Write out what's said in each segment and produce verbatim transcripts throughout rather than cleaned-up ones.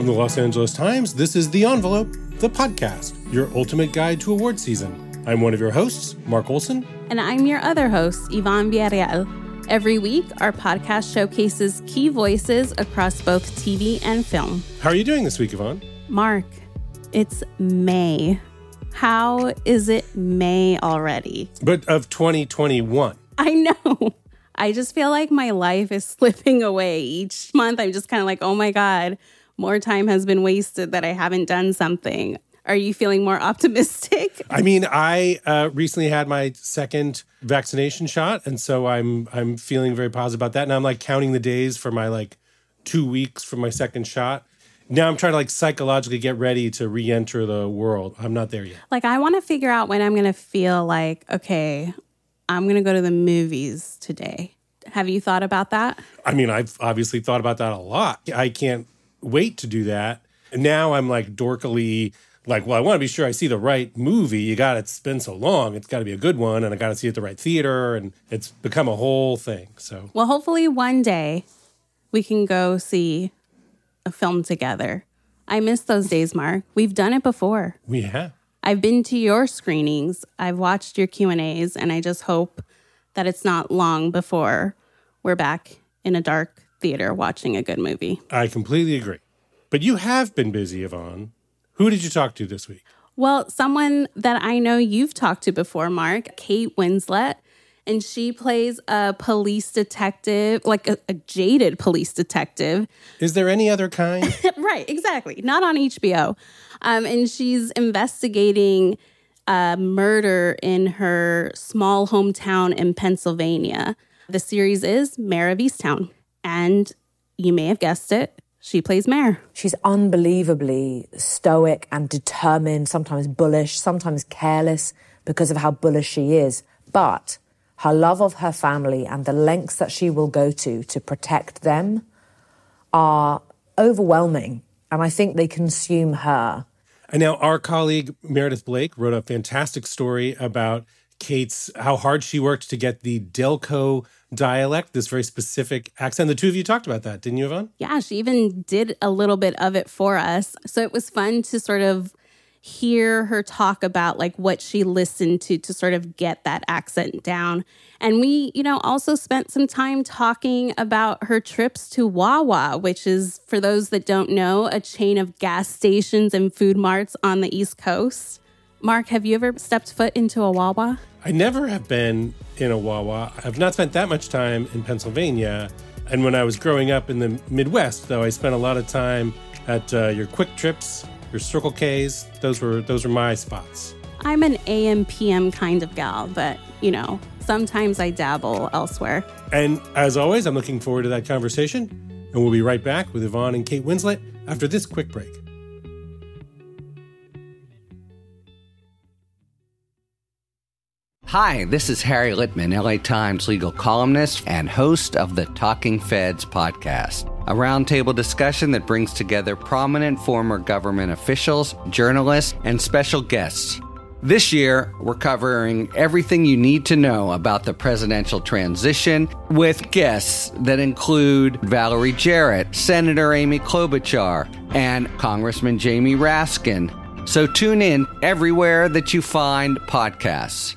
the Los Angeles Times, this is The Envelope, the podcast, your ultimate guide to award season. I'm one of your hosts, Mark Olson. And I'm your other host, Yvonne Villarreal. Every week, our podcast showcases key voices across both T V and film. How are you doing this week, Yvonne? Mark, it's May. How is it May already? But of twenty twenty-one. I know. I just feel like my life is slipping away. Each month, I'm just kind of like, oh my God, more time has been wasted that I haven't done something. Are you feeling more optimistic? I mean, I uh, recently had my second vaccination shot, and so I'm I'm feeling very positive about that. And I'm like counting the days for my like two weeks from my second shot. Now I'm trying to like psychologically get ready to re-enter the world. I'm not there yet. Like I want to figure out when I'm going to feel like, okay, I'm going to go to the movies today. Have you thought about that? I mean, I've obviously thought about that a lot. I can't wait to do that. Now I'm like dorkily like, well, I want to be sure I see the right movie. You got to, it's been so long. It's got to be a good one. And I got to see it at the right theater. And it's become a whole thing. So, well, hopefully one day we can go see a film together. I miss those days, Mark. We've done it before. We have. I've been to your screenings. I've watched your Q and A's. And I just hope that it's not long before we're back in a dark theater watching a good movie. I completely agree. But you have been busy, Yvonne. Who did you talk to this week? Well, someone that I know you've talked to before, Mark, Kate Winslet. And she plays a police detective, like a, a jaded police detective. Is there any other kind? Right, exactly. Not on H B O. Um, and she's investigating a murder in her small hometown in Pennsylvania. The series is Mare of Easttown. And you may have guessed it, she plays Mare. She's unbelievably stoic and determined, sometimes bullish, sometimes careless because of how bullish she is. But her love of her family and the lengths that she will go to to protect them are overwhelming. And I think they consume her. And now our colleague Meredith Blake wrote a fantastic story about Kate's, how hard she worked to get the Delco dialect, this very specific accent. The two of you talked about that, didn't you, Yvonne? Yeah, she even did a little bit of it for us. So it was fun to sort of hear her talk about like what she listened to to sort of get that accent down. And we, you know, also spent some time talking about her trips to Wawa, which is, for those that don't know, a chain of gas stations and food marts on the East Coast. Mark, have you ever stepped foot into a Wawa? I never have been in a Wawa. I've not spent that much time in Pennsylvania. And when I was growing up in the Midwest, though, I spent a lot of time at uh, your Quick Trips, your Circle K's. Those were those were my spots. I'm an A M P M kind of gal, but, you know, sometimes I dabble elsewhere. And as always, I'm looking forward to that conversation. And we'll be right back with Yvonne and Kate Winslet after this quick break. Hi, this is Harry Litman, L A Times legal columnist and host of the Talking Feds podcast, a roundtable discussion that brings together prominent former government officials, journalists, and special guests. This year, we're covering everything you need to know about the presidential transition with guests that include Valerie Jarrett, Senator Amy Klobuchar, and Congressman Jamie Raskin. So tune in everywhere that you find podcasts.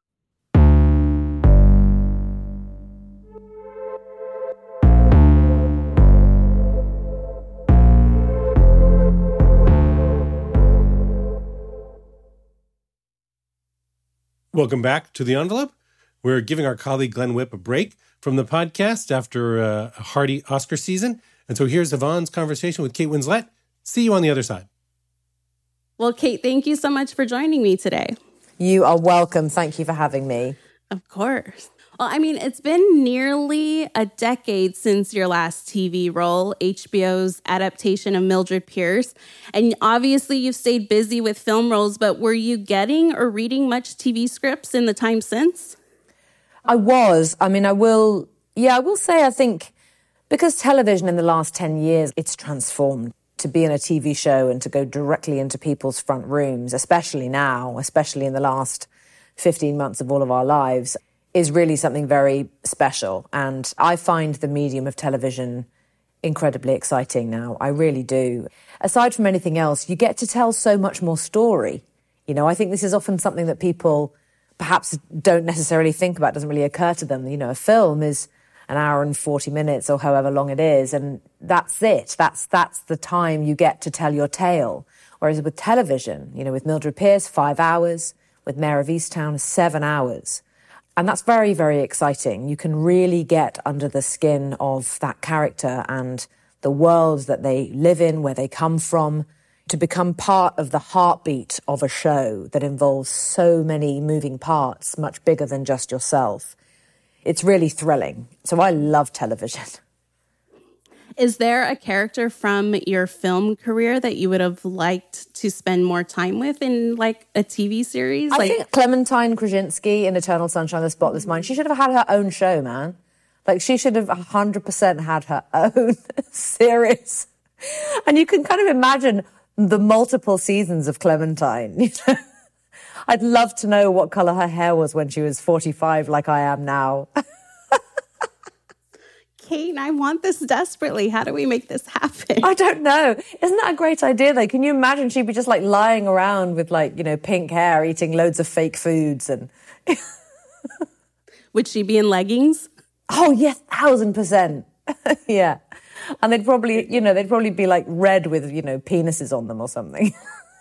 Welcome back to The Envelope. We're giving our colleague Glenn Whipp a break from the podcast after uh, a hearty Oscar season. And so here's Yvonne's conversation with Kate Winslet. See you on the other side. Well, Kate, thank you so much for joining me today. You are welcome. Thank you for having me. Of course. Well, I mean, it's been nearly a decade since your last T V role, H B O's adaptation of Mildred Pierce. And obviously you've stayed busy with film roles, but were you getting or reading much T V scripts in the time since? I was. I mean, I will, yeah, I will say, I think, because television in the last ten years, it's transformed. To be in a T V show and to go directly into people's front rooms, especially now, especially in the last fifteen months of all of our lives, is really something very special. And I find the medium of television incredibly exciting now. I really do. Aside from anything else, you get to tell so much more story. You know, I think this is often something that people perhaps don't necessarily think about, doesn't really occur to them. You know, a film is an hour and forty minutes or however long it is, and that's it. That's that's the time you get to tell your tale. Whereas with television, you know, with Mildred Pierce, five hours, with Mare of Easttown, seven hours. And that's very, very exciting. You can really get under the skin of that character and the world that they live in, where they come from, to become part of the heartbeat of a show that involves so many moving parts, much bigger than just yourself. It's really thrilling. So I love television. Is there a character from your film career that you would have liked to spend more time with in like a T V series? I like- think Clementine Krasinski in Eternal Sunshine of the Spotless Mind, she should have had her own show, man. Like, she should have one hundred percent had her own series. And you can kind of imagine the multiple seasons of Clementine. You know? I'd love to know what colour her hair was when she was forty-five, like I am now. Kate, I want this desperately. How do we make this happen? I don't know. Isn't that a great idea, though? Can you imagine she'd be just, like, lying around with, like, you know, pink hair, eating loads of fake foods and... Would she be in leggings? Oh, yes, thousand percent. Yeah. And they'd probably, you know, they'd probably be, like, red with, you know, penises on them or something.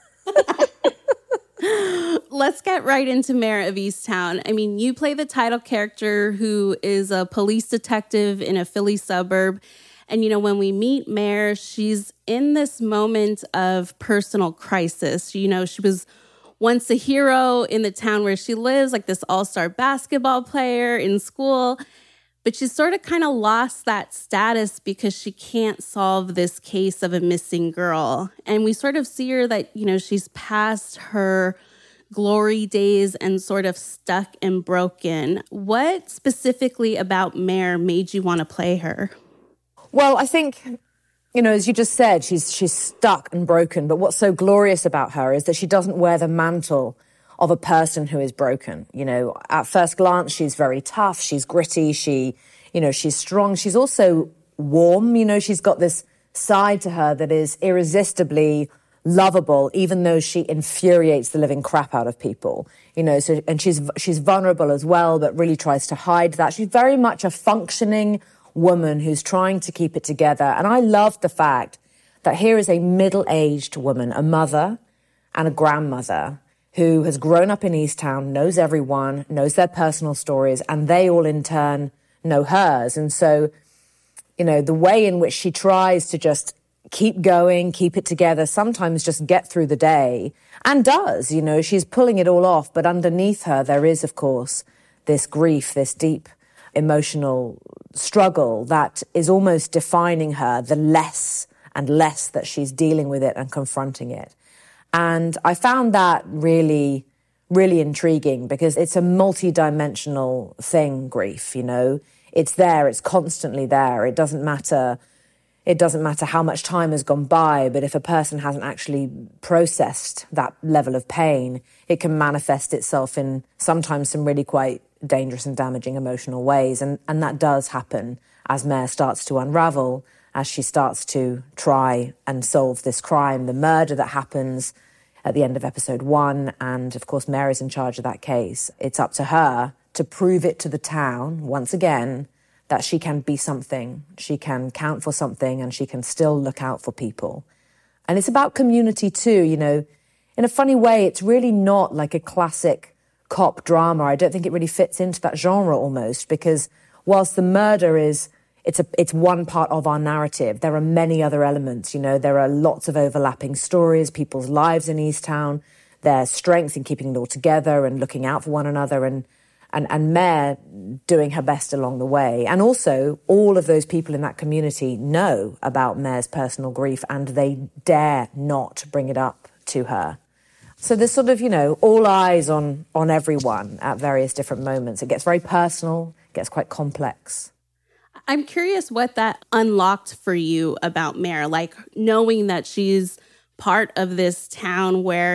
Let's get right into Mare of Easttown. I mean, you play the title character who is a police detective in a Philly suburb. And, you know, when we meet Mare, she's in this moment of personal crisis. You know, she was once a hero in the town where she lives, like this all-star basketball player in school. But she's sort of kind of lost that status because she can't solve this case of a missing girl. And we sort of see her that, you know, she's past her glory days and sort of stuck and broken. What specifically about Mare made you want to play her? Well, I think, you know, as you just said, she's she's stuck and broken. But what's so glorious about her is that she doesn't wear the mantle of a person who is broken. You know, at first glance, she's very tough. She's gritty. She, you know, she's strong. She's also warm. You know, she's got this side to her that is irresistibly lovable, even though she infuriates the living crap out of people. You know, so, and she's she's vulnerable as well, but really tries to hide that. She's very much a functioning woman who's trying to keep it together. And I love the fact that here is a middle-aged woman, a mother and a grandmother, who has grown up in Easttown, knows everyone, knows their personal stories, and they all in turn know hers. And so, you know, the way in which she tries to just keep going, keep it together, sometimes just get through the day, and does, you know, she's pulling it all off. But underneath her, there is, of course, this grief, this deep emotional struggle that is almost defining her, the less and less that she's dealing with it and confronting it. And I found that really, really intriguing because it's a multi-dimensional thing, grief, you know. It's there, it's constantly there. It doesn't matter, it doesn't matter how much time has gone by, but if a person hasn't actually processed that level of pain, it can manifest itself in sometimes some really quite dangerous and damaging emotional ways. And, and that does happen as Mare starts to unravel, as she starts to try and solve this crime, the murder that happens at the end of episode one. And of course, Mare is in charge of that case. It's up to her to prove it to the town, once again, that she can be something, she can count for something, and she can still look out for people. And it's about community too, you know. In a funny way, it's really not like a classic cop drama. I don't think it really fits into that genre almost, because whilst the murder is It's a, it's one part of our narrative. There are many other elements, you know. There are lots of overlapping stories, people's lives in Easttown, their strength in keeping it all together and looking out for one another, and, and, and Mare doing her best along the way. And also, all of those people in that community know about Mare's personal grief, and they dare not bring it up to her. So there's sort of, you know, all eyes on, on everyone at various different moments. It gets very personal, it gets quite complex. I'm curious what that unlocked for you about Mare, like knowing that she's part of this town where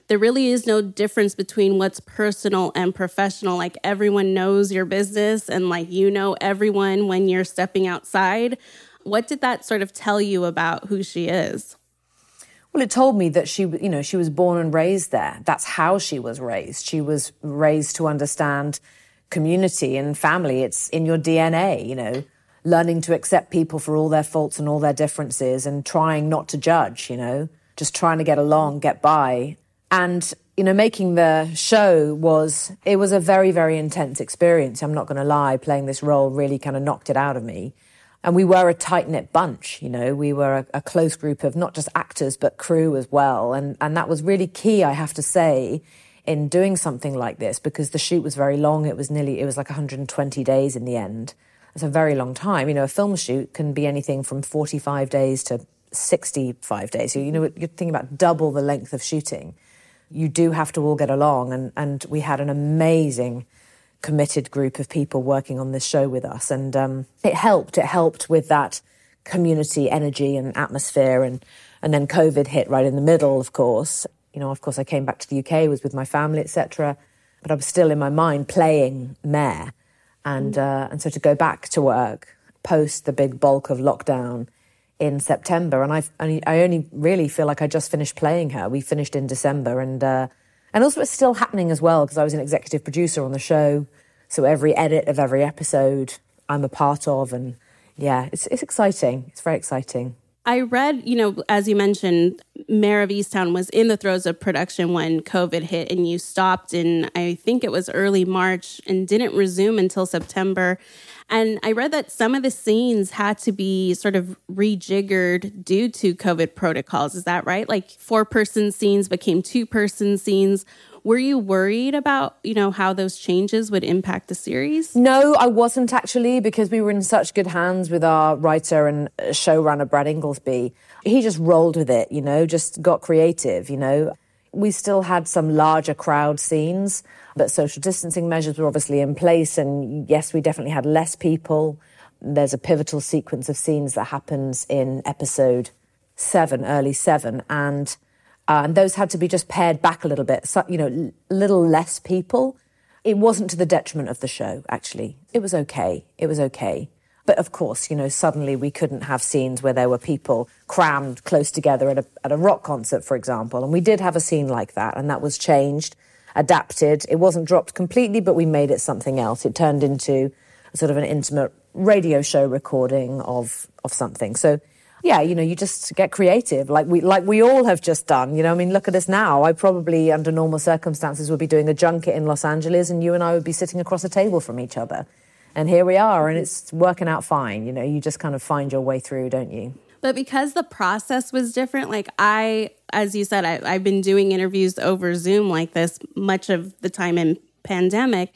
there really is no difference between what's personal and professional. Like everyone knows your business and like you know everyone when you're stepping outside. What did that sort of tell you about who she is? Well, it told me that she, you know, she was born and raised there. That's how she was raised. She was raised to understand community and family. It's in your D N A, you know, learning to accept people for all their faults and all their differences and trying not to judge, you know, just trying to get along, get by. And, you know, making the show was, it was a very, very intense experience. I'm not going to lie, playing this role really kind of knocked it out of me. And we were a tight-knit bunch, you know, we were a, a close group of not just actors, but crew as well. And, and that was really key, I have to say, in doing something like this, because the shoot was very long. It was nearly, it was like one hundred twenty days in the end. It's a very long time. You know, a film shoot can be anything from forty-five days to sixty-five days. So, you know, you're thinking about double the length of shooting. You do have to all get along. And, and we had an amazing committed group of people working on this show with us. And um, it helped. It helped with that community energy and atmosphere. And, and then COVID hit right in the middle, of course. You know, of course, I came back to the U K, was with my family, et cetera. But I was still in my mind playing Mare. And, uh, and so to go back to work post the big bulk of lockdown in September, and I've, I only really feel like I just finished playing her. We finished in December. And uh, and also it's still happening as well, because I was an executive producer on the show. So every edit of every episode I'm a part of. And yeah, it's it's exciting. It's very exciting. I read, you know, as you mentioned, Mare of Easttown was in the throes of production when COVID hit, and you stopped in, I think it was early March, and didn't resume until September. And I read that some of the scenes had to be sort of rejiggered due to COVID protocols. Is that right? Like four-person scenes became two-person scenes. Were you worried about, you know, how those changes would impact the series? No, I wasn't actually, because we were in such good hands with our writer and showrunner, Brad Inglesby. He just rolled with it, you know, just got creative, you know. We still had some larger crowd scenes, but social distancing measures were obviously in place. And yes, we definitely had less people. There's a pivotal sequence of scenes that happens in episode seven, early seven, and Uh, and those had to be just pared back a little bit, so, you know, a little less people. It wasn't to the detriment of the show, actually. It was okay. It was okay. But of course, you know, suddenly we couldn't have scenes where there were people crammed close together at a, at a rock concert, for example. And we did have a scene like that, and that was changed, adapted. It wasn't dropped completely, but we made it something else. It turned into a sort of an intimate radio show recording of of something. So yeah, you know, you just get creative, like we like we all have just done. You know, I mean, look at us now. I probably, under normal circumstances, would be doing a junket in Los Angeles, and you and I would be sitting across a table from each other. And here we are, and it's working out fine. You know, you just kind of find your way through, don't you? But because the process was different, like I, as you said, I, I've been doing interviews over Zoom like this much of the time in pandemic.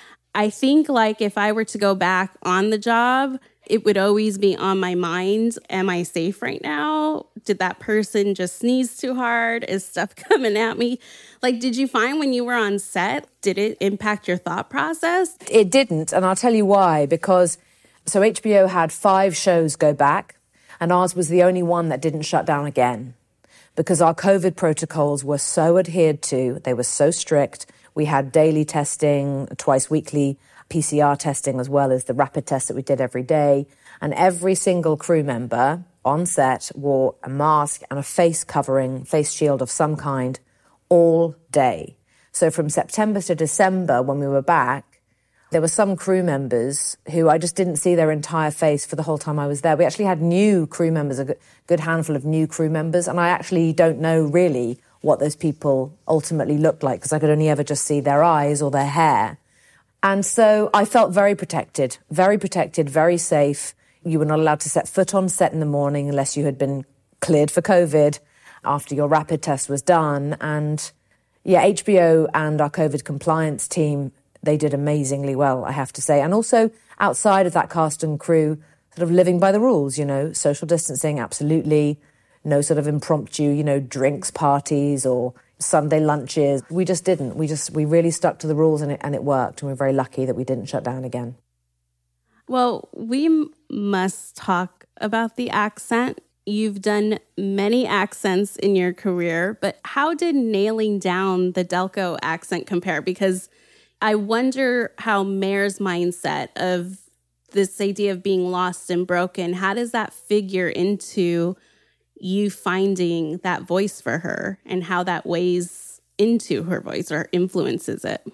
I think like if I were to go back on the job, it would always be on my mind. Am I safe right now? Did that person just sneeze too hard? Is stuff coming at me? Like, did you find when you were on set, did it impact your thought process? It didn't. And I'll tell you why. Because, so H B O had five shows go back, and ours was the only one that didn't shut down again. Because our COVID protocols were so adhered to, they were so strict. We had daily testing, twice weekly P C R testing, as well as the rapid test that we did every day. And every single crew member on set wore a mask and a face covering, face shield of some kind, all day. So from September to December, when we were back, there were some crew members who I just didn't see their entire face for the whole time I was there. We actually had new crew members, a good handful of new crew members, and I actually don't know really what those people ultimately looked like, because I could only ever just see their eyes or their hair. And so I felt very protected, very protected, very safe. You were not allowed to set foot on set in the morning unless you had been cleared for COVID after your rapid test was done. And yeah, H B O and our COVID compliance team, they did amazingly well, I have to say. And also outside of that cast and crew, sort of living by the rules, you know, social distancing, absolutely. No sort of impromptu, you know, drinks parties or Sunday lunches. We just didn't. We just, we really stuck to the rules, and it, and it worked. And we're very lucky that we didn't shut down again. Well, we m- must talk about the accent. You've done many accents in your career, but how did nailing down the Delco accent compare? Because I wonder how Mare's mindset of this idea of being lost and broken, how does that figure into you finding that voice for her and how that weighs into her voice or influences it?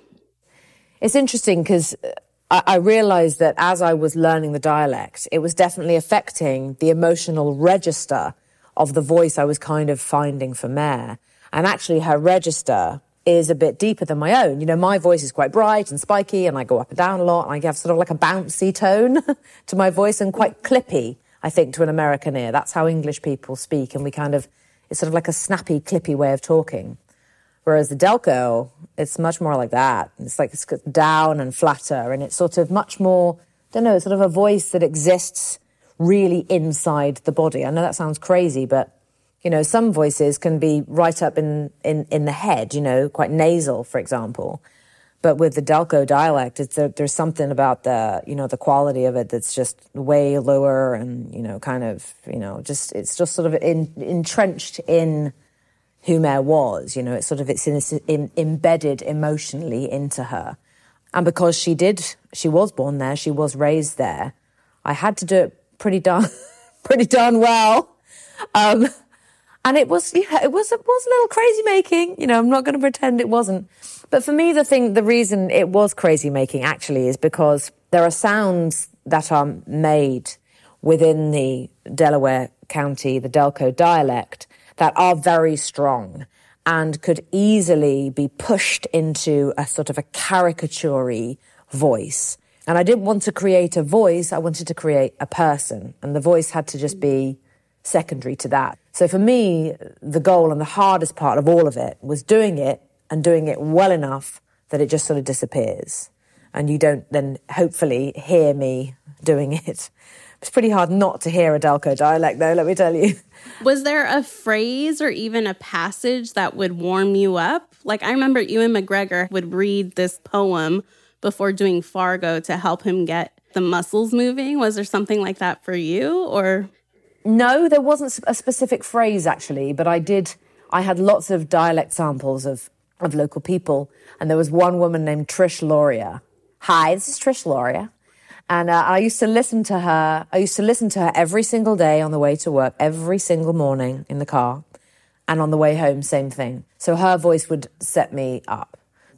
It's interesting because I, I realized that as I was learning the dialect, it was definitely affecting the emotional register of the voice I was kind of finding for Mare. And actually her register is a bit deeper than my own. You know, my voice is quite bright and spiky and I go up and down a lot and I have sort of like a bouncy tone to my voice and quite clippy, I think, to an American ear. That's how English people speak, and we kind of, it's sort of like a snappy, clippy way of talking. Whereas the Delco, it's much more like that. It's like it's down and flatter, and it's sort of much more, I don't know, sort of a voice that exists really inside the body. I know that sounds crazy, but, you know, some voices can be right up in, in, in the head, you know, quite nasal, for example. But with the Delco dialect, it's a, there's something about the, you know, the quality of it that's just way lower and, you know, kind of, you know, just, it's just sort of in, entrenched in who Mare was, you know, it's sort of, it's in, in, embedded emotionally into her. And because she did, she was born there, she was raised there, I had to do it pretty darn, pretty darn well. Um, and it was, yeah, it was, it was a little crazy making, you know, I'm not going to pretend it wasn't. But for me, the thing, the reason it was crazy making actually is because there are sounds that are made within the Delaware County, the Delco dialect, that are very strong and could easily be pushed into a sort of a caricature-y voice. And I didn't want to create a voice, I wanted to create a person. And the voice had to just be secondary to that. So for me, the goal and the hardest part of all of it was doing it and doing it well enough that it just sort of disappears. And you don't then hopefully hear me doing it. It's pretty hard not to hear a Delco dialect, though, let me tell you. Was there a phrase or even a passage that would warm you up? Like, I remember Ewan McGregor would read this poem before doing Fargo to help him get the muscles moving. Was there something like that for you, or? No, there wasn't a specific phrase, actually, but I did, I had lots of dialect samples of, of local people, and there was one woman named Trish Lauria. Hi, this is Trish Lauria. And uh, I used to listen to her. I used to listen to her every single day on the way to work, every single morning in the car. And on the way home, same thing. So her voice would set me up.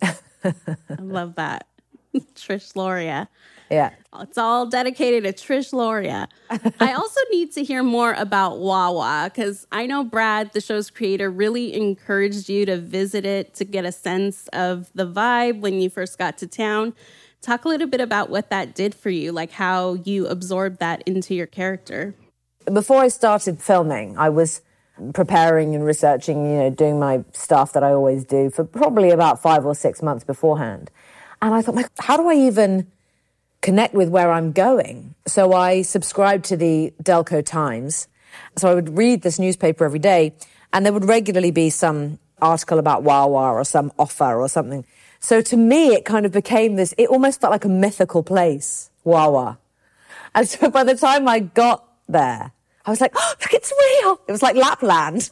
I love that. Trish Lauria. Yeah. It's all dedicated to Trish Lauria. I also need to hear more about Wawa, because I know Brad, the show's creator, really encouraged you to visit it to get a sense of the vibe when you first got to town. Talk a little bit about what that did for you, like how you absorbed that into your character. Before I started filming, I was preparing and researching, you know, doing my stuff that I always do for probably about five or six months beforehand. And I thought, how do I even connect with where I'm going? So I subscribed to the Delco Times. So I would read this newspaper every day, and there would regularly be some article about Wawa or some offer or something. So to me, it kind of became this, it almost felt like a mythical place, Wawa. And so by the time I got there, I was like, oh, look, it's real. It was like Lapland.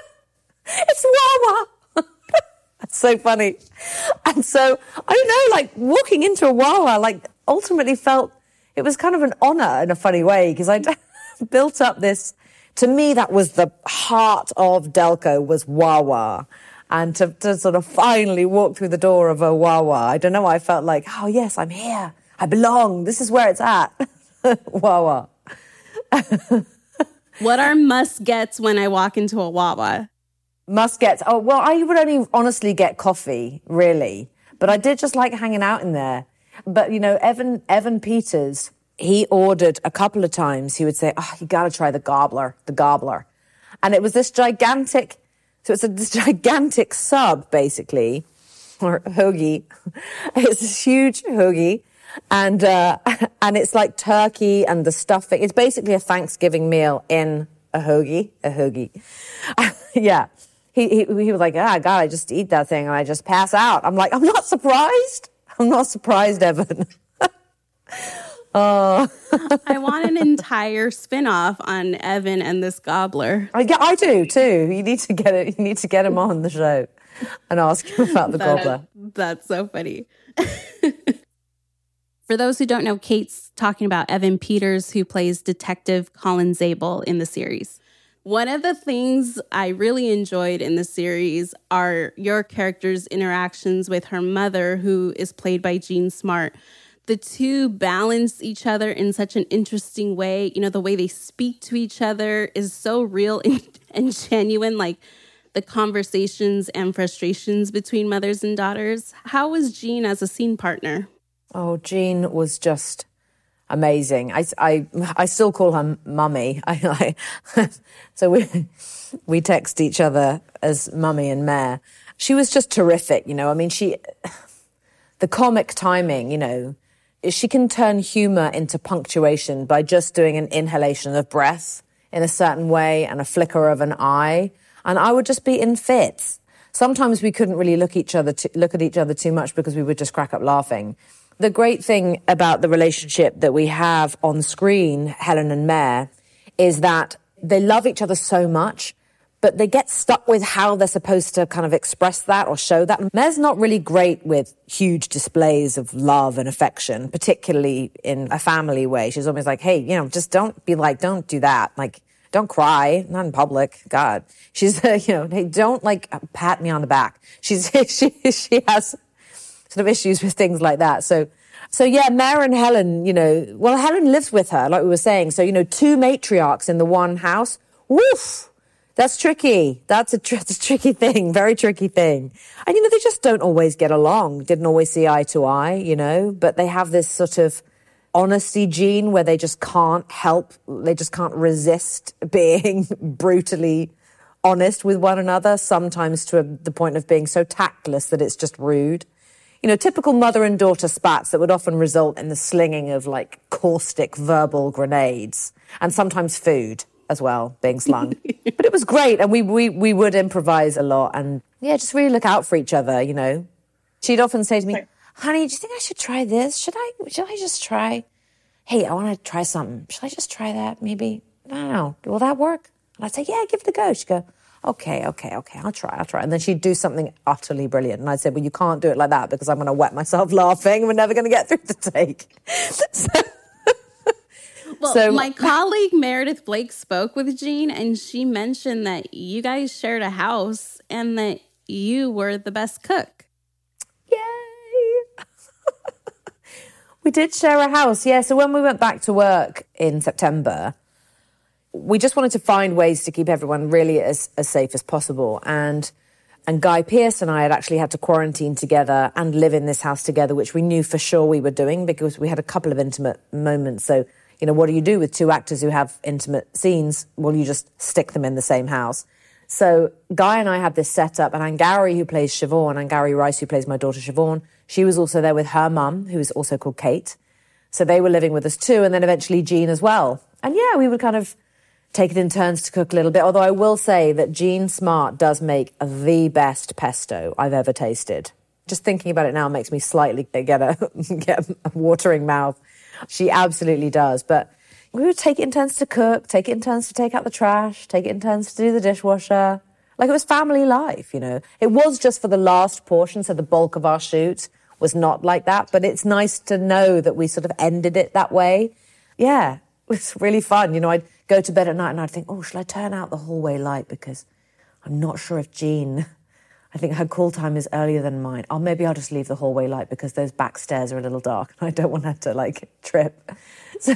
It's Wawa. That's so funny. And so, I don't know, like walking into a Wawa, like ultimately felt, it was kind of an honor in a funny way, because I built up this, to me, that was the heart of Delco, was Wawa. And to, to sort of finally walk through the door of a Wawa, I don't know, I felt like, oh yes, I'm here. I belong. This is where it's at. Wawa. What are must-gets when I walk into a Wawa? Must-gets? Oh, well, I would only honestly get coffee, really. But I did just like hanging out in there. But, you know, Evan Evan Peters, he ordered a couple of times. He would say, oh, you got to try the gobbler, the gobbler. And it was this gigantic... So it's a this gigantic sub, basically, or hoagie. It's this huge hoagie, and uh, and it's like turkey and the stuffing. It's basically a Thanksgiving meal in a hoagie, a hoagie. Yeah, he, he he was like, ah, God, I just eat that thing and I just pass out. I'm like, I'm not surprised. I'm not surprised, Evan. Oh, I want an entire spin-off on Evan and this gobbler. I, yeah, I do too. You need to get it. You need to get him on the show and ask him about the that, gobbler. That's so funny. For those who don't know, Kate's talking about Evan Peters, who plays Detective Colin Zabel in the series. One of the things I really enjoyed in the series are your character's interactions with her mother, who is played by Jean Smart. The two balance each other in such an interesting way. You know, the way they speak to each other is so real and, and genuine, like the conversations and frustrations between mothers and daughters. How was Jean as a scene partner? Oh, Jean was just amazing. I, I, I still call her mummy. I, I, so we we text each other as mummy and mare. She was just terrific, you know. I mean, she, the comic timing, you know, she can turn humor into punctuation by just doing an inhalation of breath in a certain way and a flicker of an eye. And I would just be in fits. Sometimes we couldn't really look each other to, look at each other too much because we would just crack up laughing. The great thing about the relationship that we have on screen, Helen and Mare, is that they love each other so much, but they get stuck with how they're supposed to kind of express that or show that. Mare's not really great with huge displays of love and affection, particularly in a family way. She's always like, hey, you know, just don't be like, don't do that. Like, don't cry, not in public. God. She's, uh, you know, hey, don't like pat me on the back. She's, she, she has sort of issues with things like that. So, so yeah, Mare and Helen, you know, well, Helen lives with her, like we were saying. So, you know, two matriarchs in the one house. Woof! That's tricky. That's a, tr- that's a tricky thing, very tricky thing. And, you know, they just don't always get along, didn't always see eye to eye, you know, but they have this sort of honesty gene where they just can't help, they just can't resist being brutally honest with one another, sometimes to a, the point of being so tactless that it's just rude. You know, typical mother and daughter spats that would often result in the slinging of like caustic verbal grenades and sometimes food as well being slung. But it was great. And we, we, we would improvise a lot and yeah, just really look out for each other, you know. She'd often say to me, honey, do you think I should try this? Should I, should I just try? Hey, I want to try something. Should I just try that? Maybe, I don't know. Will that work? And I'd say, yeah, give it a go. She'd go, okay, okay, okay, I'll try, I'll try. And then she'd do something utterly brilliant. And I'd say, well, you can't do it like that because I'm going to wet myself laughing. We're never going to get through the take. so, well, so, my colleague Meredith Blake spoke with Jean and she mentioned that you guys shared a house and that you were the best cook. Yay! We did share a house, yeah. So when we went back to work in September, we just wanted to find ways to keep everyone really as, as safe as possible. And and Guy Pearce and I had actually had to quarantine together and live in this house together, which we knew for sure we were doing because we had a couple of intimate moments. So, you know, what do you do with two actors who have intimate scenes? Well, you just stick them in the same house. So Guy and I had this set up, and Angari, who plays Siobhan, Angari Rice, who plays my daughter Siobhan, she was also there with her mum, who is also called Kate. So they were living with us too, and then eventually Jean as well. And yeah, we would kind of take it in turns to cook a little bit, although I will say that Jean Smart does make the best pesto I've ever tasted. Just thinking about it now makes me slightly get a, get a watering mouth. She absolutely does, but we would take it in turns to cook, take it in turns to take out the trash, take it in turns to do the dishwasher. Like it was family life, you know. It was just for the last portion, so the bulk of our shoot was not like that, but it's nice to know that we sort of ended it that way. Yeah, it was really fun. You know, I'd go to bed at night and I'd think, oh, shall I turn out the hallway light? Because I'm not sure if Jean, I think her call time is earlier than mine. Or maybe I'll just leave the hallway light because those back stairs are a little dark and I don't want her to, like, trip. So,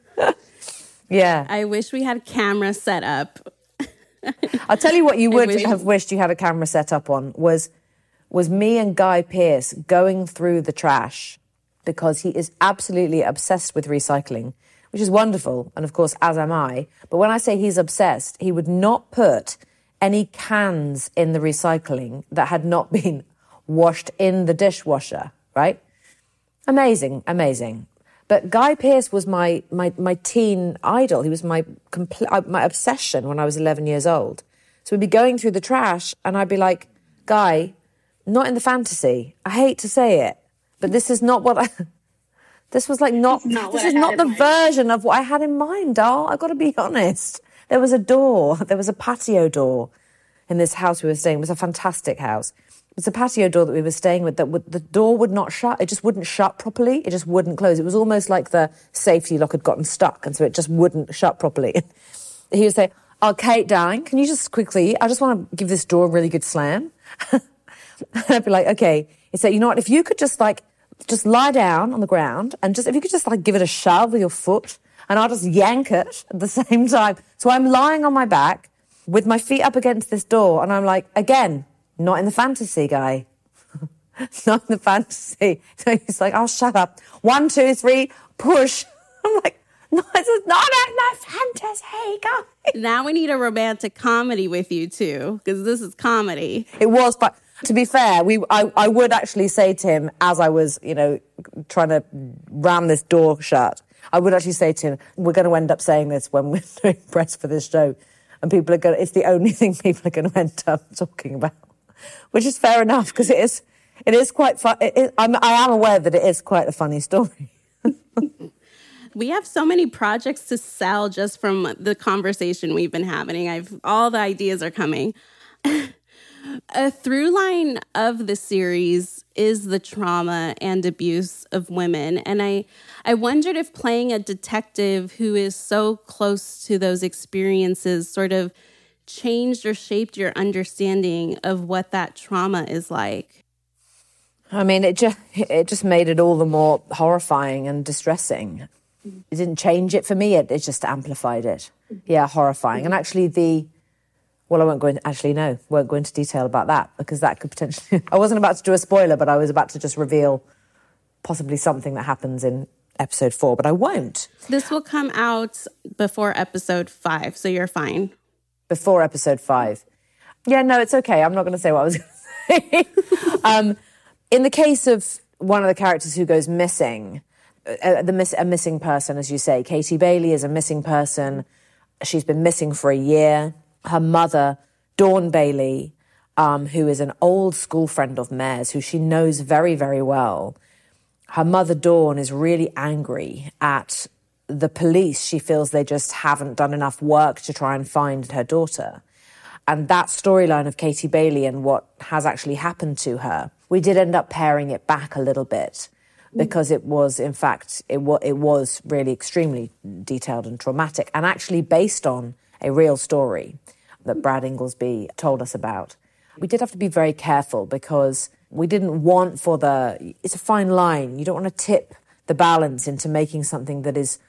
yeah. I wish we had camera set up. I'll tell you what you would wish- have wished you had a camera set up on was was me and Guy Pearce going through the trash because he is absolutely obsessed with recycling, which is wonderful. And of course, as am I. But when I say he's obsessed, he would not put any cans in the recycling that had not been washed in the dishwasher, right? Amazing, amazing. But Guy Pearce was my my my teen idol. He was my compl- my obsession when I was eleven years old. So we'd be going through the trash and I'd be like, Guy, not in the fantasy. I hate to say it, but this is not what I... This was like not, not this what is I not had the in mind. version of what I had in mind, doll. I've got to be honest. There was a door, there was a patio door in this house we were staying. It was a fantastic house. It was a patio door that we were staying with that would, the door would not shut. It just wouldn't shut properly. It just wouldn't close. It was almost like the safety lock had gotten stuck, and so it just wouldn't shut properly. He would say, "Oh, Kate, darling, can you just quickly, I just want to give this door a really good slam." And I'd be like, okay. He'd say, "You know what, if you could just like, just lie down on the ground and just, if you could just like give it a shove with your foot, and I'll just yank it at the same time." So I'm lying on my back with my feet up against this door, and I'm like, again, not in the fantasy, guy. Not in the fantasy. So he's like, "Oh, shut up. One, two, three, push." I'm like, "No, this is not in the fantasy, guy." Now we need a romantic comedy with you too, because this is comedy. It was, but to be fair, we I, I would actually say to him as I was, you know, trying to ram this door shut, I would actually say to him, "We're going to end up saying this when we're doing press for this show, and people are going. It's the only thing people are going to end up talking about," which is fair enough because it is. It is quite fun. It is, I'm, I am aware that it is quite a funny story. We have so many projects to sell just from the conversation we've been having. I've all the ideas are coming. A through line of the series is the trauma and abuse of women. And I, I wondered if playing a detective who is so close to those experiences sort of changed or shaped your understanding of what that trauma is like. I mean, it just it just made it all the more horrifying and distressing. It didn't change it for me. It, it just amplified it. Yeah, horrifying. And actually the... Well, I won't go into, actually, no, won't go into detail about that because that could potentially... I wasn't about to do a spoiler, but I was about to just reveal possibly something that happens in episode four, but I won't. This will come out before episode five, so you're fine. Before episode five. Yeah, no, it's okay. I'm not going to say what I was going to say. um, in the case of one of the characters who goes missing, uh, the miss, a missing person, as you say, Katie Bailey is a missing person. She's been missing for a year. Her mother, Dawn Bailey, um, who is an old school friend of Mare's, who she knows very, very well. Her mother, Dawn, is really angry at the police. She feels they just haven't done enough work to try and find her daughter. And that storyline of Katie Bailey and what has actually happened to her, we did end up paring it back a little bit because it was, in fact, it, wa- it was really extremely detailed and traumatic and actually based on a real story that Brad Inglesby told us about. We did have to be very careful because we didn't want for the... It's a fine line. You don't want to tip the balance into making something that is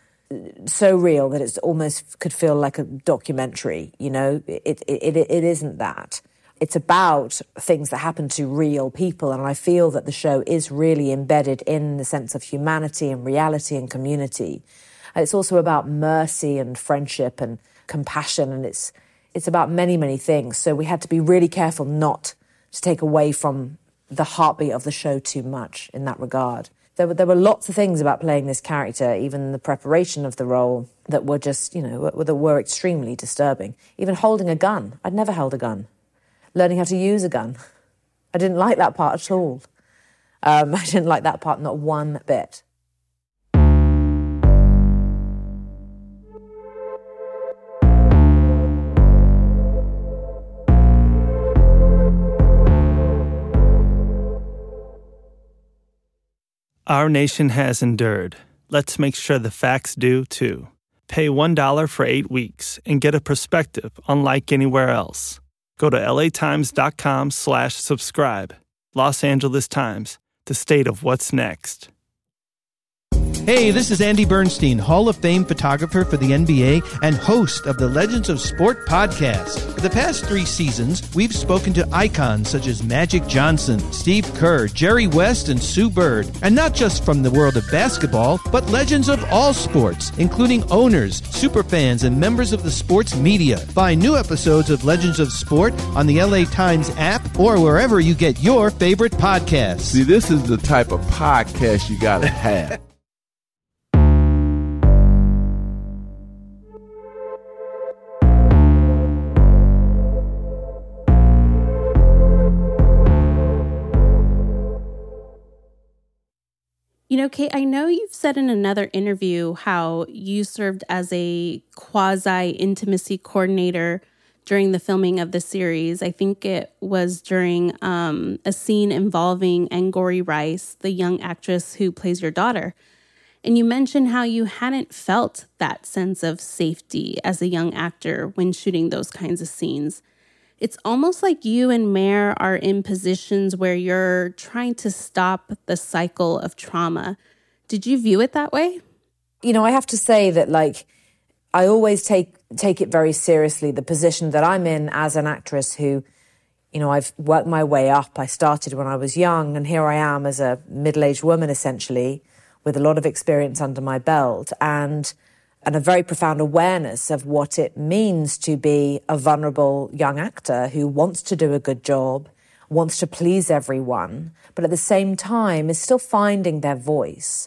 so real that it's almost could feel like a documentary, you know? It, it, it, it isn't that. It's about things that happen to real people, and I feel that the show is really embedded in the sense of humanity and reality and community. And it's also about mercy and friendship and compassion, and it's it's about many, many things. So we had to be really careful not to take away from the heartbeat of the show too much in that regard. There were, there were lots of things about playing this character, even the preparation of the role, that were just, you know, that were extremely disturbing. Even holding a gun. I'd never held a gun. Learning how to use a gun. I didn't like that part at all. Um, I didn't like that part, not one bit. Our nation has endured. Let's make sure the facts do, too. Pay one dollar for eight weeks and get a perspective unlike anywhere else. Go to latimes.com slash subscribe. Los Angeles Times, the state of what's next. Hey, this is Andy Bernstein, Hall of Fame photographer for the N B A and host of the Legends of Sport podcast. For the past three seasons, we've spoken to icons such as Magic Johnson, Steve Kerr, Jerry West, and Sue Bird. And not just from the world of basketball, but legends of all sports, including owners, superfans, and members of the sports media. Find new episodes of Legends of Sport on the L A Times app or wherever you get your favorite podcasts. See, this is the type of podcast you gotta have. You know, Kate, I know you've said in another interview how you served as a quasi-intimacy coordinator during the filming of the series. I think it was during um, a scene involving Angourie Rice, the young actress who plays your daughter. And you mentioned how you hadn't felt that sense of safety as a young actor when shooting those kinds of scenes. It's almost like you and Mare are in positions where you're trying to stop the cycle of trauma. Did you view it that way? You know, I have to say that, like, I always take take it very seriously, the position that I'm in as an actress who, you know, I've worked my way up. I started when I was young, and here I am as a middle-aged woman, essentially, with a lot of experience under my belt and and a very profound awareness of what it means to be a vulnerable young actor who wants to do a good job, wants to please everyone, but at the same time is still finding their voice.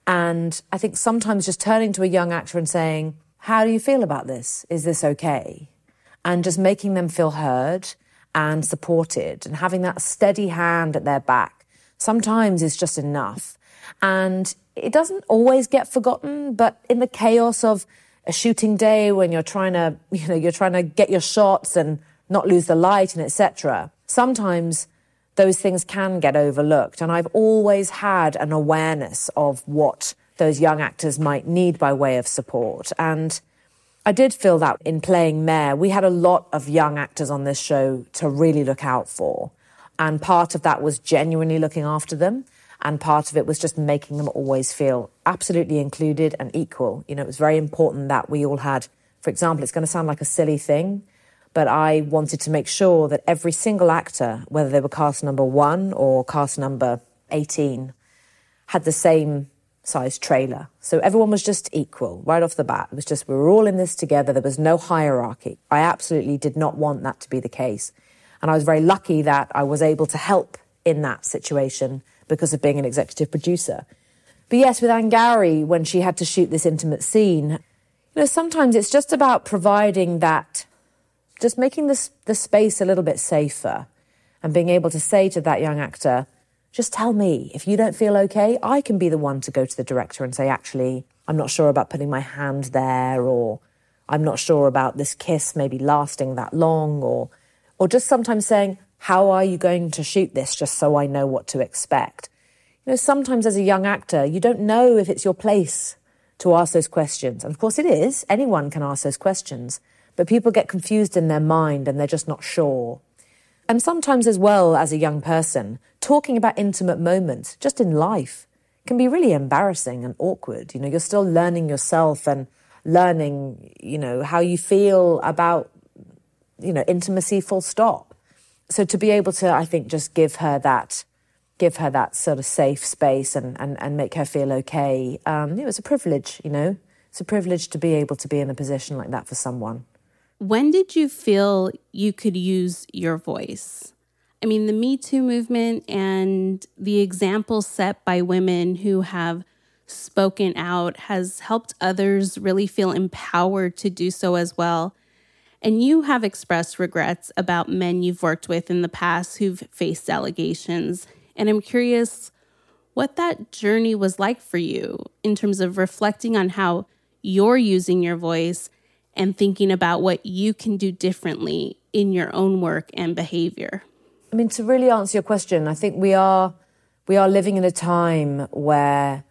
And I think sometimes just turning to a young actor and saying, how do you feel about this? Is this okay? And just making them feel heard and supported and having that steady hand at their back sometimes is just enough. And it doesn't always get forgotten, but in the chaos of a shooting day when you're trying to, you know, you're trying to get your shots and not lose the light and et cetera, sometimes those things can get overlooked. And I've always had an awareness of what those young actors might need by way of support. And I did feel that in playing Mare. We had a lot of young actors on this show to really look out for. And part of that was genuinely looking after them. And part of it was just making them always feel absolutely included and equal. You know, it was very important that we all had, for example, it's going to sound like a silly thing, but I wanted to make sure that every single actor, whether they were cast number one or cast number eighteen, had the same size trailer. So everyone was just equal right off the bat. It was just, we were all in this together. There was no hierarchy. I absolutely did not want that to be the case. And I was very lucky that I was able to help in that situation because of being an executive producer. But yes, with Angourie, when she had to shoot this intimate scene, you know, sometimes it's just about providing that, just making this the space a little bit safer and being able to say to that young actor, just tell me, if you don't feel okay, I can be the one to go to the director and say, actually, I'm not sure about putting my hand there, or I'm not sure about this kiss maybe lasting that long, or or just sometimes saying, how are you going to shoot this, just so I know what to expect? You know, sometimes as a young actor, you don't know if it's your place to ask those questions. And of course it is. Anyone can ask those questions. But people get confused in their mind and they're just not sure. And sometimes as well, as a young person, talking about intimate moments, just in life, can be really embarrassing and awkward. You know, you're still learning yourself and learning, you know, how you feel about, you know, intimacy full stop. So to be able to, I think, just give her that, give her that sort of safe space and, and, and make her feel okay, um, it was a privilege, you know. It's a privilege to be able to be in a position like that for someone. When did you feel you could use your voice? I mean, the Me Too movement and the example set by women who have spoken out has helped others really feel empowered to do so as well. And you have expressed regrets about men you've worked with in the past who've faced allegations. And I'm curious what that journey was like for you in terms of reflecting on how you're using your voice and thinking about what you can do differently in your own work and behavior. I mean, to really answer your question, I think we are we are living in a time where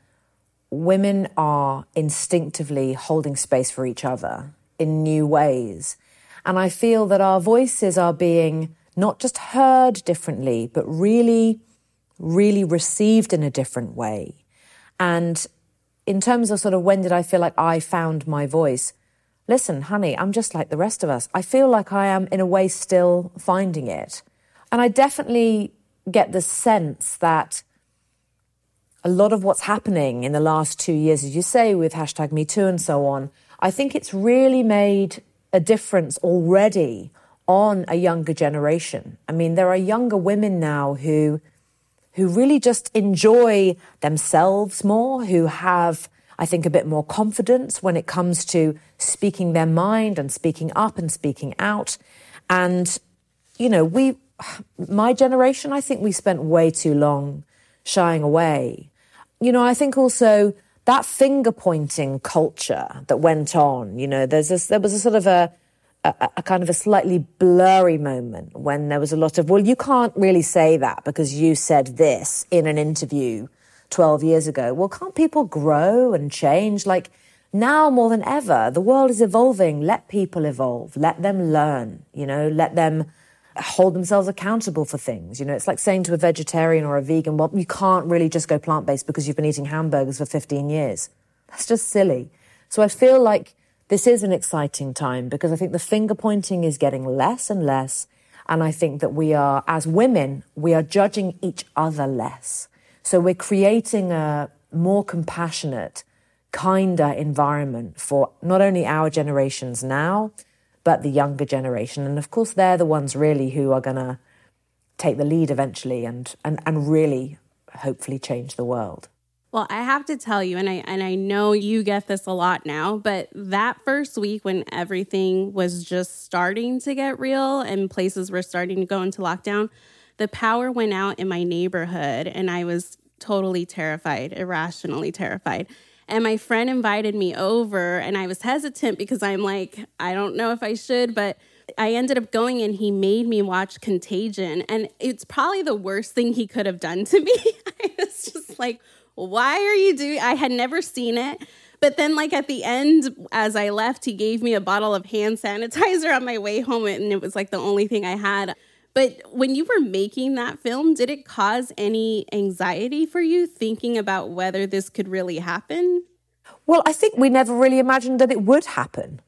women are instinctively holding space for each other in new ways. And I feel that our voices are being not just heard differently, but really, really received in a different way. And in terms of sort of when did I feel like I found my voice, listen, honey, I'm just like the rest of us. I feel like I am in a way still finding it. And I definitely get the sense that a lot of what's happening in the last two years, as you say, with hashtag Me Too and so on, I think it's really made a difference already on a younger generation. I mean, there are younger women now who who really just enjoy themselves more, who have, I think, a bit more confidence when it comes to speaking their mind and speaking up and speaking out. And, you know, we, my generation, I think we spent way too long shying away. you know, I think also that finger-pointing culture that went on, you know, there's this, there was a sort of a, a, a kind of a slightly blurry moment when there was a lot of, well, you can't really say that because you said this in an interview twelve years ago. Well, can't people grow and change? Like, now more than ever, the world is evolving. Let people evolve. Let them learn, you know, let them hold themselves accountable for things. You know, it's like saying to a vegetarian or a vegan, well, you can't really just go plant-based because you've been eating hamburgers for fifteen years. That's just silly. So I feel like this is an exciting time because I think the finger-pointing is getting less and less. And I think that we are, as women, we are judging each other less. So we're creating a more compassionate, kinder environment for not only our generations now, but the younger generation. And of course, they're the ones really who are going to take the lead eventually and, and, and really hopefully change the world. Well, I have to tell you, and I and I know you get this a lot now, but that first week when everything was just starting to get real and places were starting to go into lockdown, the power went out in my neighborhood and I was totally terrified, irrationally terrified. And my friend invited me over and I was hesitant because I'm like, I don't know if I should, but I ended up going and he made me watch Contagion. And it's probably the worst thing he could have done to me. I was just like, why are you doing? I had never seen it. But then like at the end, as I left, he gave me a bottle of hand sanitizer on my way home. And it was like the only thing I had. But when you were making that film, did it cause any anxiety for you thinking about whether this could really happen? Well, I think we never really imagined that it would happen.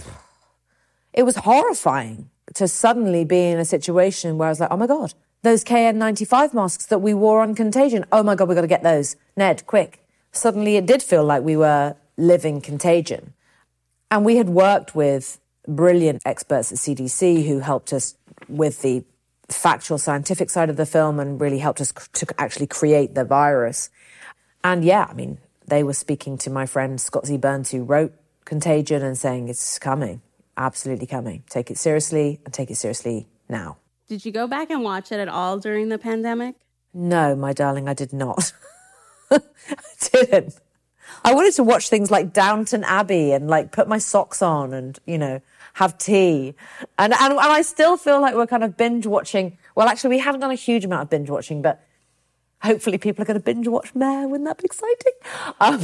It was horrifying to suddenly be in a situation where I was like, oh my God, those K N ninety-five masks that we wore on Contagion. Oh my God, we've got to get those. Ned, quick. Suddenly it did feel like we were living Contagion. And we had worked with brilliant experts at C D C who helped us with the factual scientific side of the film and really helped us to actually create the virus. And yeah, I mean, they were speaking to my friend Scott Z. Burns, who wrote Contagion, and saying it's coming, absolutely coming. Take it seriously and take it seriously now. Did you go back and watch it at all during the pandemic? No, my darling, I did not. I didn't. I wanted to watch things like Downton Abbey and like put my socks on and, you know, have tea. And, and, and I still feel like we're kind of binge watching. Well, actually, we haven't done a huge amount of binge watching, but hopefully people are going to binge watch Mare. Wouldn't that be exciting? Um.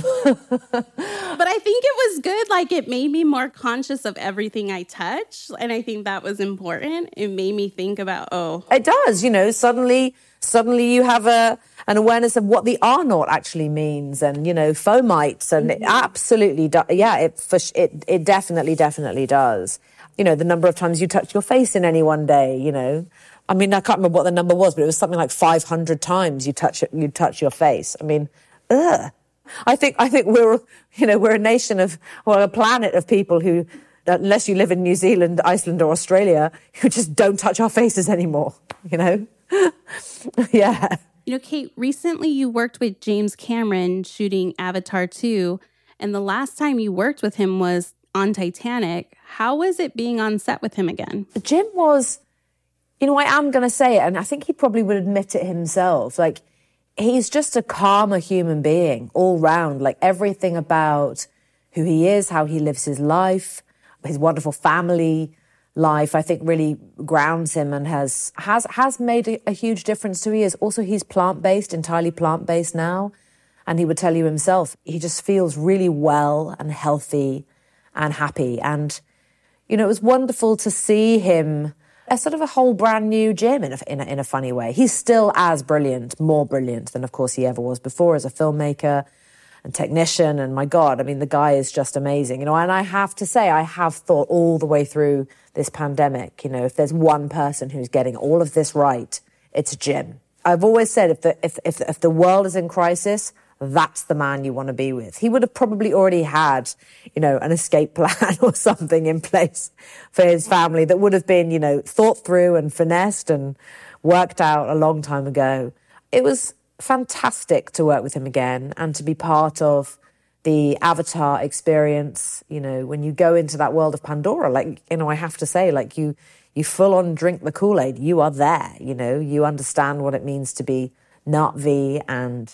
But I think it was good. Like, it made me more conscious of everything I touch. And I think that was important. It made me think about, oh. It does, you know, suddenly, suddenly you have a an awareness of what the R naught actually means and, you know, fomites. And mm-hmm. it absolutely, do, yeah, it, for, it, it definitely, definitely does. You know, the number of times you touch your face in any one day, you know. I mean, I can't remember what the number was, but it was something like five hundred times you touch it, you touch your face. I mean, ugh. I think I think we're, you know, we're a nation of, or a planet of people who, unless you live in New Zealand, Iceland or Australia, who just don't touch our faces anymore, you know? Yeah. You know, Kate, recently you worked with James Cameron shooting Avatar two, and the last time you worked with him was on Titanic. How was it being on set with him again? Jim was... You know, I am going to say it, and I think he probably would admit it himself. Like, he's just a calmer human being all round. Like, everything about who he is, how he lives his life, his wonderful family life, I think really grounds him and has has has made a, a huge difference to who he is. Also, he's plant-based, entirely plant-based now. And he would tell you himself, he just feels really well and healthy and happy. And, you know, it was wonderful to see him... a sort of a whole brand new Jim in a, in a, in a funny way. He's still as brilliant, more brilliant than, of course, he ever was before as a filmmaker and technician. And my God, I mean, the guy is just amazing, you know. And I have to say, I have thought all the way through this pandemic, you know, if there's one person who's getting all of this right, it's Jim. I've always said if the if if, if the world is in crisis, that's the man you want to be with. He would have probably already had, you know, an escape plan or something in place for his family that would have been, you know, thought through and finessed and worked out a long time ago. It was fantastic to work with him again and to be part of the Avatar experience. You know, when you go into that world of Pandora, like, you know, I have to say, like, you, you full on drink the Kool-Aid. You are there, you know, you understand what it means to be Na'vi and...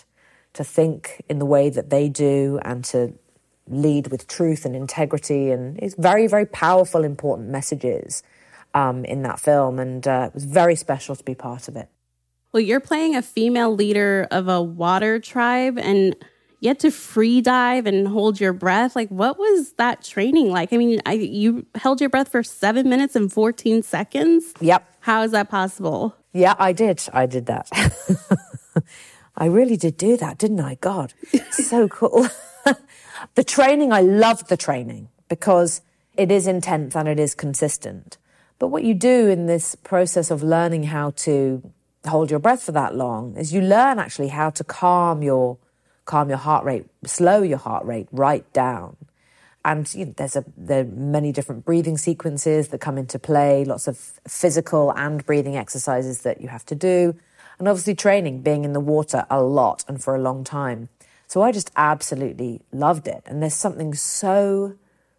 to think in the way that they do and to lead with truth and integrity. And it's very, very powerful, important messages um, in that film. And uh, it was very special to be part of it. Well, you're playing a female leader of a water tribe and you had to free dive and hold your breath. Like, what was that training like? I mean, I, you held your breath for seven minutes and fourteen seconds? Yep. How is that possible? Yeah, I did. I did that. I really did do that, didn't I? God, so cool. The training, I loved the training because it is intense and it is consistent. But what you do in this process of learning how to hold your breath for that long is you learn actually how to calm your calm your heart rate, slow your heart rate right down. And you know, there's a there are many different breathing sequences that come into play, lots of physical and breathing exercises that you have to do. And obviously training, being in the water a lot and for a long time. So I just absolutely loved it. And there's something so,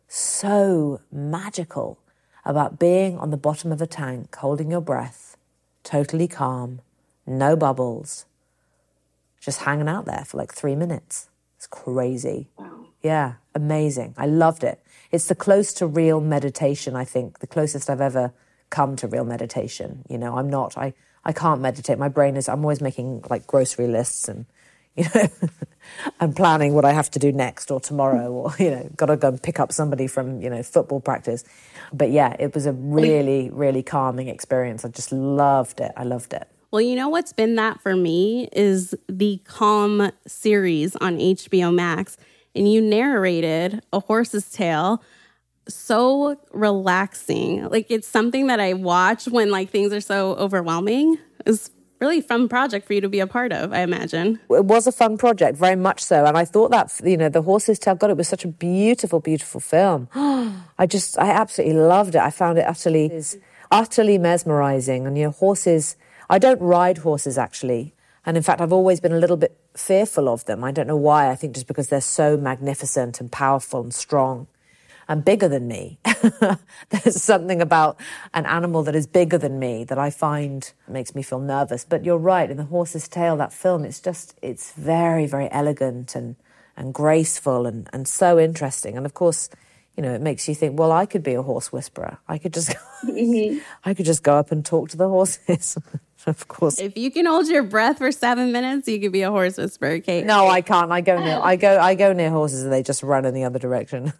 so magical about being on the bottom of a tank, holding your breath, totally calm, no bubbles, just hanging out there for like three minutes. It's crazy. Wow. Yeah, amazing. I loved it. It's the close to real meditation, I think, the closest I've ever come to real meditation. You know, I'm not, I, I can't meditate. My brain is, I'm always making like grocery lists and, you know, I'm planning what I have to do next or tomorrow or, you know, got to go and pick up somebody from, you know, football practice. But yeah, it was a really, really calming experience. I just loved it. I loved it. Well, you know what's been that for me is the Calm series on H B O Max. And you narrated A Horse's Tale. So relaxing. Like, it's something that I watch when, like, things are so overwhelming. It's really a fun project for you to be a part of, I imagine. It was a fun project, very much so. And I thought that, you know, The Horse's Tale, God, it was such a beautiful, beautiful film. I just, I absolutely loved it. I found it utterly, utterly mesmerizing. And, you know, horses... I don't ride horses, actually. And in fact, I've always been a little bit fearful of them. I don't know why. I think just because they're so magnificent and powerful and strong and bigger than me. There's something about an animal that is bigger than me that I find makes me feel nervous. But you're right, in The Horse's Tale, that film, it's just, it's very, very elegant and, and graceful and, and so interesting. And of course, you know, it makes you think, well, I could be a horse whisperer. I could just, I could just go up and talk to the horses. Of course. If you can hold your breath for seven minutes, you could be a horse whisperer, Kate. No, I can't. I go near. I go. I go near horses, and they just run in the other direction.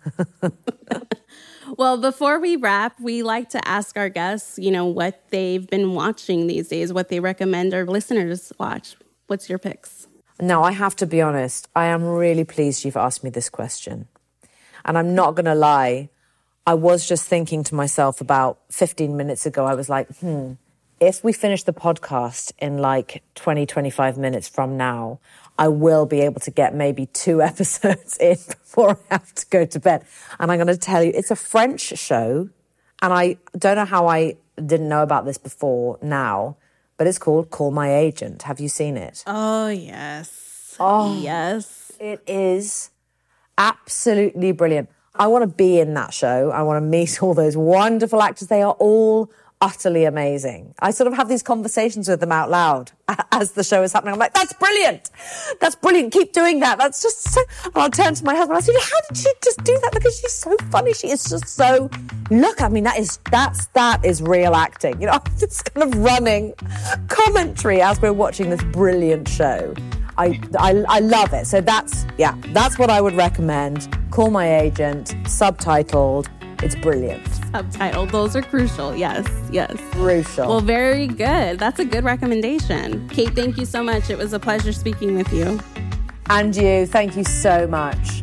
Well, before we wrap, we like to ask our guests, you know, what they've been watching these days, what they recommend our listeners watch. What's your picks? Now, I have to be honest. I am really pleased you've asked me this question, and I'm not going to lie. I was just thinking to myself about fifteen minutes ago. I was like, hmm. If we finish the podcast in like twenty, twenty-five minutes from now, I will be able to get maybe two episodes in before I have to go to bed. And I'm going to tell you, it's a French show. And I don't know how I didn't know about this before now, but it's called Call My Agent. Have you seen it? Oh, yes. Oh, yes. It is absolutely brilliant. I want to be in that show. I want to meet all those wonderful actors. They are all utterly amazing. I sort of have these conversations with them out loud as the show is happening. I'm like, that's brilliant. That's brilliant. Keep doing that. That's just so... And I'll turn to my husband. I say, how did she just do that? Because she's so funny. She is just so... Look, I mean, that is, that's, that is real acting. You know, I'm just kind of running commentary as we're watching this brilliant show. I, I, I love it. So that's, yeah, that's what I would recommend. Call My Agent, subtitled. It's brilliant. Subtitled. Those are crucial. Yes, yes. Crucial. Well, very good. That's a good recommendation. Kate, thank you so much. It was a pleasure speaking with you. And you. Thank you so much.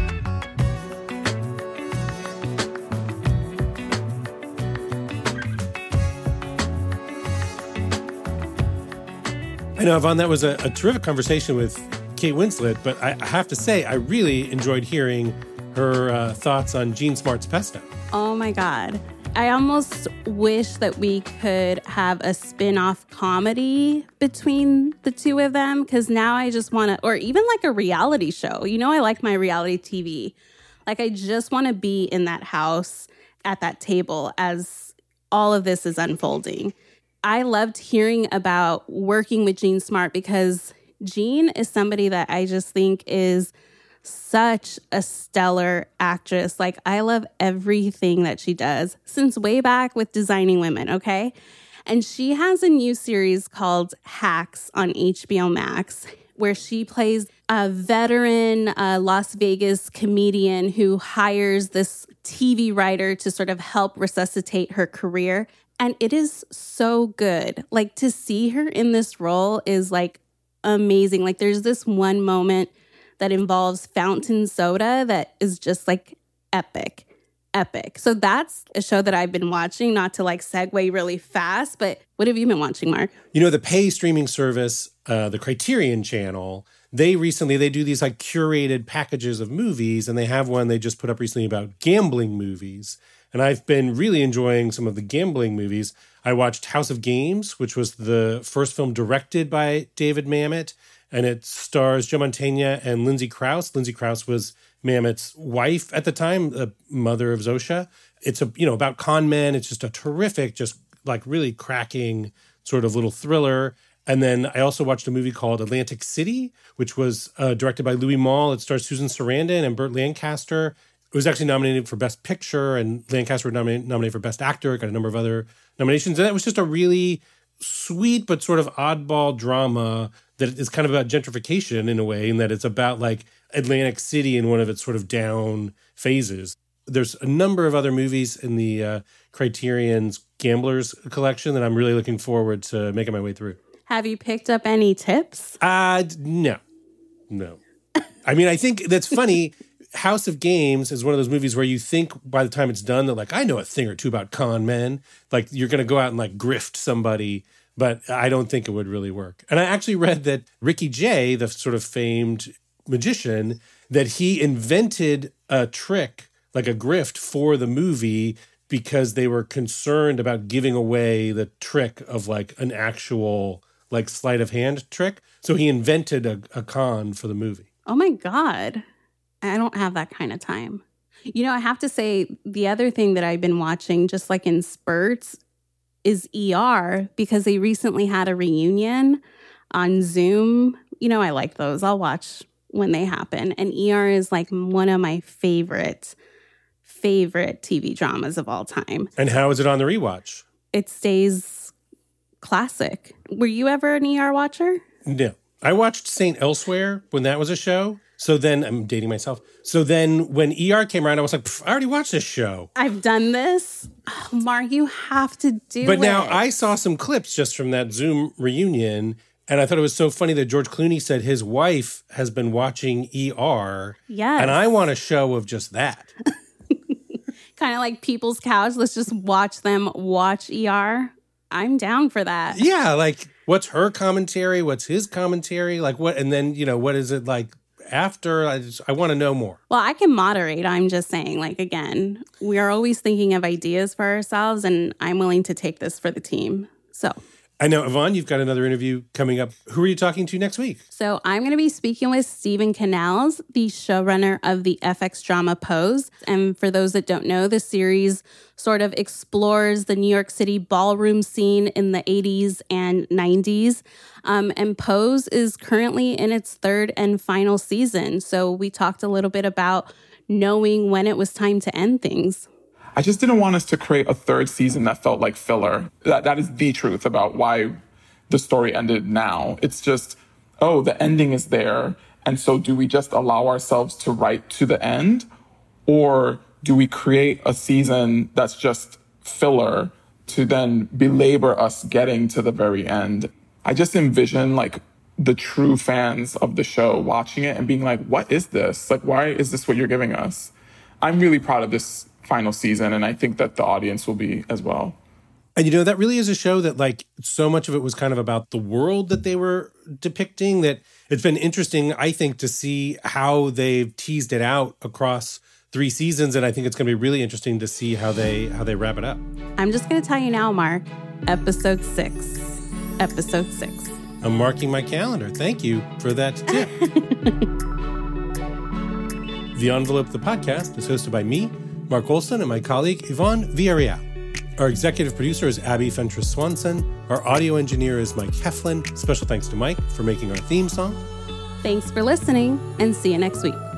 I know, Yvonne, that was a, a terrific conversation with Kate Winslet, but I, I have to say, I really enjoyed hearing her uh, thoughts on Jean Smart's Pesto. Oh my God. I almost wish that we could have a spin-off comedy between the two of them, because now I just want to, or even like a reality show. You know, I like my reality T V. Like, I just want to be in that house at that table as all of this is unfolding. I loved hearing about working with Jean Smart because Jean is somebody that I just think is such a stellar actress. Like, I love everything that she does since way back with Designing Women, okay? And she has a new series called Hacks on H B O Max, where she plays a veteran uh, Las Vegas comedian who hires this T V writer to sort of help resuscitate her career. And it is so good. Like, to see her in this role is like amazing. Like, there's this one moment that involves fountain soda that is just like epic. Epic. So that's a show that I've been watching, not to like segue really fast, but what have you been watching, Mark? You know, the pay streaming service, uh, the Criterion Channel, they recently, they do these like curated packages of movies, and they have one they just put up recently about gambling movies. And I've been really enjoying some of the gambling movies. I watched House of Games, which was the first film directed by David Mamet, and it stars Joe Mantegna and Lindsay Krause. Lindsay Krause was Mamet's wife at the time, the mother of Zosha. It's a, you know, about con men. It's just a terrific, just like really cracking sort of little thriller. And then I also watched a movie called Atlantic City, which was uh, directed by Louis Malle. It stars Susan Sarandon and Burt Lancaster. It was actually nominated for Best Picture, and Lancaster was nominated, nominated for Best Actor. It got a number of other nominations. And it was just a really sweet but sort of oddball drama that is kind of about gentrification in a way, in that it's about like Atlantic City in one of its sort of down phases. There's a number of other movies in the uh, Criterion's Gamblers collection that I'm really looking forward to making my way through. Have you picked up any tips? Uh, no. No. I mean, I think that's funny. House of Games is one of those movies where you think by the time it's done, they're like, I know a thing or two about con men. Like, you're going to go out and like grift somebody, but I don't think it would really work. And I actually read that Ricky Jay, the sort of famed magician, that he invented a trick, like a grift for the movie, because they were concerned about giving away the trick of like an actual like sleight of hand trick. So he invented a, a con for the movie. Oh my God. I don't have that kind of time. You know, I have to say, the other thing that I've been watching, just like in spurts, is E R, because they recently had a reunion on Zoom. You know, I like those. I'll watch when they happen. And E R is like one of my favorite, favorite T V dramas of all time. And how is it on the rewatch? It stays classic. Were you ever an E R watcher? No. I watched Saint Elsewhere when that was a show. So then, I'm dating myself. So then when E R came around, I was like, I already watched this show. I've done this. Oh, Mark, you have to do but it. But now I saw some clips just from that Zoom reunion, and I thought it was so funny that George Clooney said his wife has been watching E R. Yes. And I want a show of just that. Kind of like People's Couch. Let's just watch them watch E R. I'm down for that. Yeah, like, what's her commentary? What's his commentary? Like, what? And then, you know, what is it like after? I just, I want to know more. Well, I can moderate. I'm just saying, like, again, we are always thinking of ideas for ourselves, and I'm willing to take this for the team. So I know, Yvonne, you've got another interview coming up. Who are you talking to next week? So I'm going to be speaking with Stephen Canals, the showrunner of the F X drama Pose. And for those that don't know, the series sort of explores the New York City ballroom scene in the eighties and nineties. Um, and Pose is currently in its third and final season. So we talked a little bit about knowing when it was time to end things. I just didn't want us to create a third season that felt like filler. That That is the truth about why the story ended now. It's just, oh, the ending is there. And so do we just allow ourselves to write to the end? Or do we create a season that's just filler to then belabor us getting to the very end? I just envision like the true fans of the show watching it and being like, what is this? Like, why is this what you're giving us? I'm really proud of this final season, and I think that the audience will be as well. And you know, that really is a show that like so much of it was kind of about the world that they were depicting, that it's been interesting, I think, to see how they've teased it out across three seasons. And I think it's going to be really interesting to see how they how they wrap it up. I'm just going to tell you now, Mark, episode six. Episode six. I'm marking my calendar. Thank you for that tip. The Envelope, the podcast, is hosted by me, Mark Olson, and my colleague, Yvonne Villarreal. Our executive producer is Abby Fentress Swanson. Our audio engineer is Mike Heflin. Special thanks to Mike for making our theme song. Thanks for listening, and see you next week.